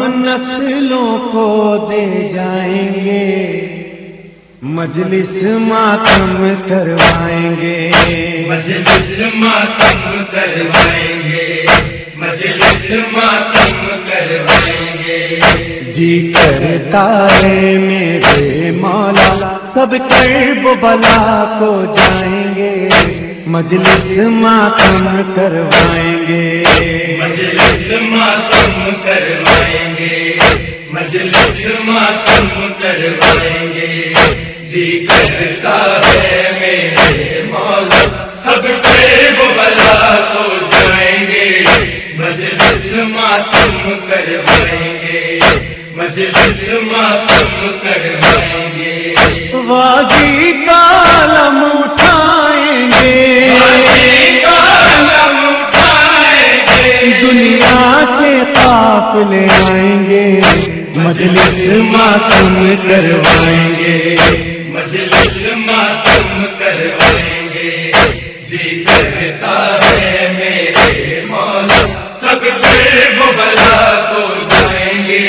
نسلوں کو دے جائیں گے، مجلس ماتم کروائیں گے، مجلس ماتم کروائیں گے، مجلس ماتم کروائیں گے۔ جی کرتا ہے میرے مولا سب کرب و بلا کو جائیں گے، مجلس ماتم کروائیں گے، مجلس ماتم کروائیں گے، مجلس ماتم کروائیں گے۔ جی کرتا ہے میرے مولا سب کرب و بلا کو جائیں گے، مجلس ماتم کروائیں گے، مجلس ماتم کروائیں گے۔ غازی کا علم اٹھائیں گے، غازی کا علم اٹھائیں گے، دنیا سے قافلے آئیں گے، مجلس ماتم کروائیں گے، مجلس ماتم کروائیں گے۔ جی کرتا ہے میرے مولا سب کرب و بلا کو جائیں گے،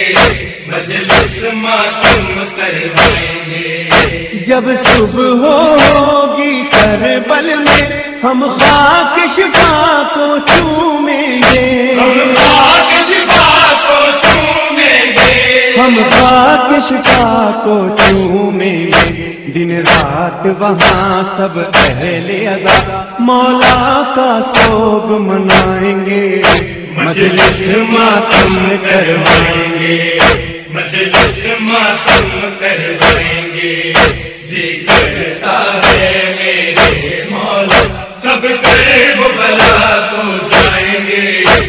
مجلس ماتم کروائیں گے۔ جب صبح ہوگی کربل میں ہم خاک شفا کو چومیں گے، ہم خاک شفا کو چومیں گے، ہم خاک شفا کو چومیں گے، دن رات وہاں سب اہل ادا مولا کا سوگ منائیں گے، مجلس ماتم کروائیں گے، مجلس ماتم کروائیں گے۔ جی کرتا ہے میرے مولا سب کرب و بلا کو جائیں گے،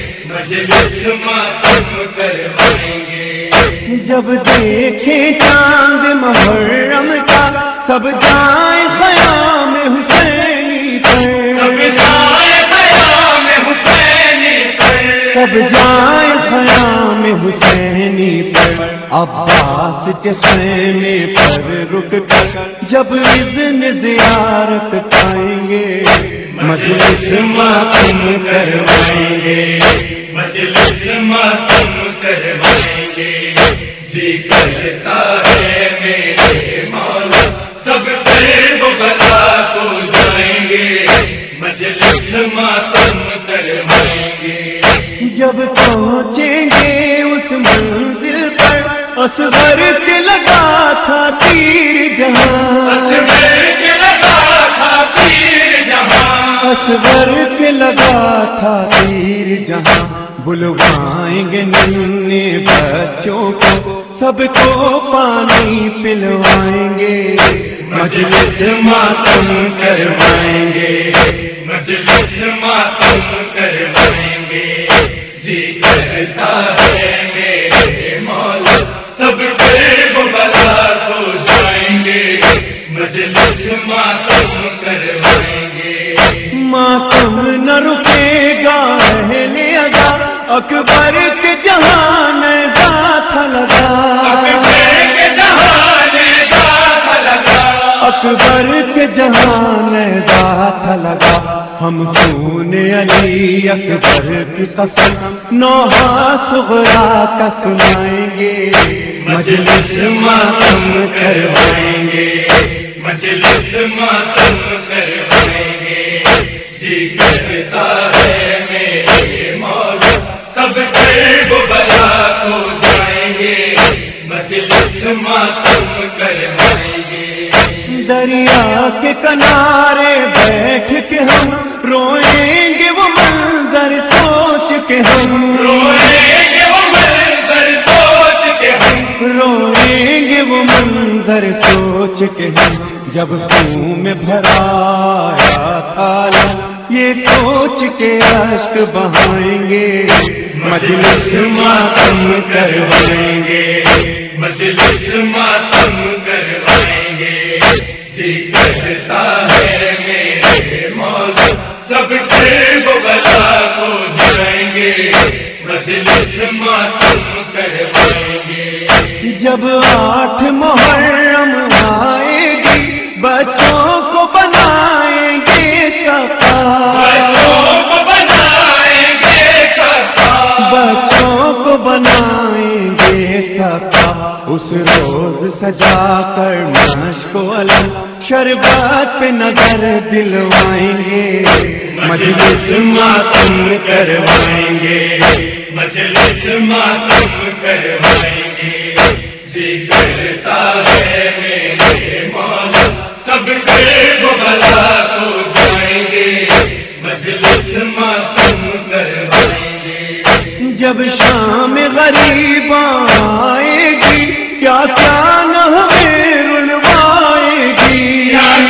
مجلس ماتم کروائیں گے۔ جب دیکھیں چاند محرم کا سب جائیں خیام حسینی پر، سب جائیں خیام حسینی پر، سب جائیں خیام حسینی پر، عباس کے خیمے پر رک کر جب اذن زیارت پائیں گے، مجلس ماتم کروائیں گے، مجلس ماتم کروائیں گے۔ جی کرتا ہے میرے مولا سب کرب و بلا کو جائیں گے، مجلس ماتم کروائیں گے۔ جب پہنچیں گے اس منزل پر اصغر کے لگا تھا تیر جہاں، اصغر کے لگا تھا تیر جہاں، اصغر کے لگا تھا تیر جہاں، بلوائیں گے ننھے بچوں کو سب کو پانی پلوائیں گے، مجلس ماتم کروائیں گے، مجلس ماتم کروائیں گے۔ جی کرتا ہے میرے مولا سب کرب و بلا کو جائیں گے، مجلس ماتم کروائیں گے۔ ماتم نہ رکے گا اہل ادا اکبر کے جہان ذات لگا، اکبر کے جہان ذات لگا، اکبر کے جہان ذات لگا، ہم خون علی اکبر کی قسم نوحہ صغرا کا سنائیں گے، مجلس ماتم کروائیں گے، مجلس ماتم کروائیں گے۔ جی کرتا ہے میرے مولا سب کرب و بلا کو جائیں گے، مجلس ماتم کروائیں گے۔ دریا کے کنارے بیٹھ کے ہم روئیں گے وہ منظر سوچ کے ہم، روئیں گے وہ منظر سوچ کے ہم، روئیں گے وہ منظر سوچ کے ہم، جب خون میں بھرایا تھا یہ سوچ کے اشک بہائیں گے، مجلس ماتم کروائیں گے، مجلس ماتم کروائیں گے۔ جی کرتا ہے میرے مولا سب کرب و بلا کو جائیں گے، مجلس ماتم کروائیں گے۔ جب 8 محرم آئے گی بچوں کو بنائیں گے سقا، بچوں کو بنائیں گے سقا، بچوں کو بنائیں اس روز سجا کر مشک و علم شربت پہ نظر دلوائیں گے، مجلس ماتم کروائیں گے، مجلس ماتم کروائیں گے، جی کرتا ہے میرے مولا سب سے وہ بھلا کو جائیں گے، مجلس ماتم کروائیں گے۔ جب شام غریب آئے گی کیا کیا نہ ہمیں رلوائے گی،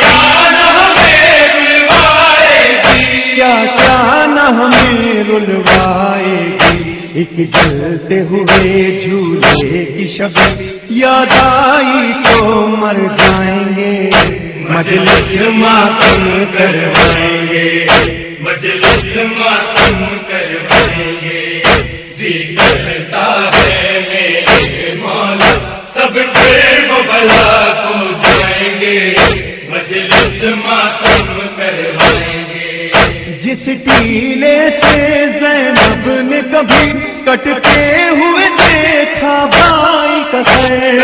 کیا کیا نہ ہمیں رلوائے گی، ایک جلتے ہوئے جھولے کی شب یاد آئی تو مر جائیں گے، مجلس ماتم کروائیں گے، مجلس ماتم کروائیں گے، جی کرتا ہے میرے مولا سب سے وہ بھلا کو جائیں گے، مجلس ماتم کروائیں گے۔ جس ٹیلے سے زینب نے کبھی کٹتے ہوئے دیکھا بھائی کا سر،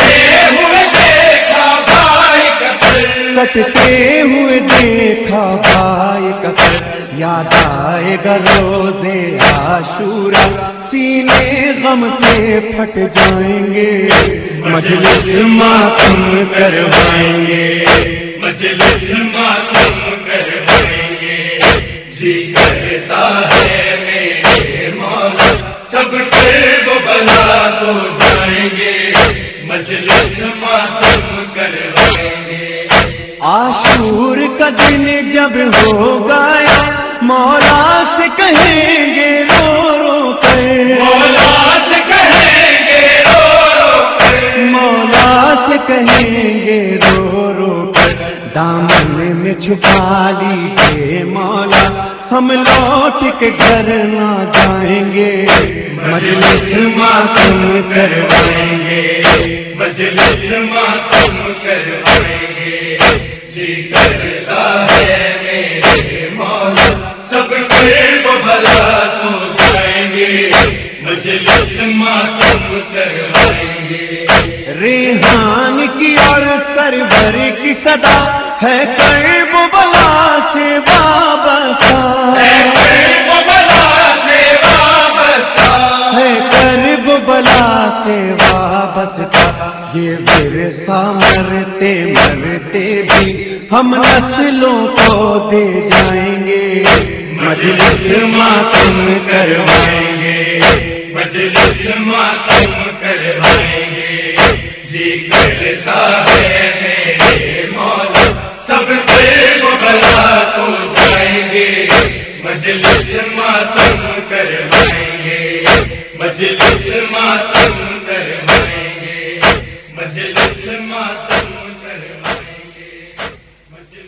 کٹتے ہوئے دیکھا بھائی کا سر، یاد آئے گا روزے عاشورا سینے غم سے پھٹ جائیں گے، مجلس ماتم کروائیں گے، مجلس ماتم کروائیں گے، جی کرتا ہے میرے مولا سب سے وہ بھلا کو جائیں گے، مجلس ماتم کروائیں گے۔ عاشور کا دن جب ہو گیا مولا سے کہیں گے رو رو کر، مولا سے کہیں گے رو رو کر، مولا سے کہیں گے رو رو کر، دامن میں چھپا لیجیے مولا ہم لوٹ کے گھر نہ جائیں گے، مجلس ماتم کروائیں گے، مجلس ماتم کروائیں گے، جی کرتا ہے میرے مولا سب سے وہ بھلا کو جائیں گے، مجلس ماتم کروائیں گے۔ ریحان کی اور سرور کی صدا ہے کرب بلا سے وابستہ، ہے کرب بلا سے وابستہ، یہ ورثہ مرتے مرتے بھی ہم نسلوں کو دے جائیں گے، مجلس ماتم کروائیں گے، مجلس ماتم کروائیں گے، جی کرتا ہے میرے مولا سب سے وہ بھلا کو جائیں گے، مجلس ماتم کروائیں گے، مجلس ماتم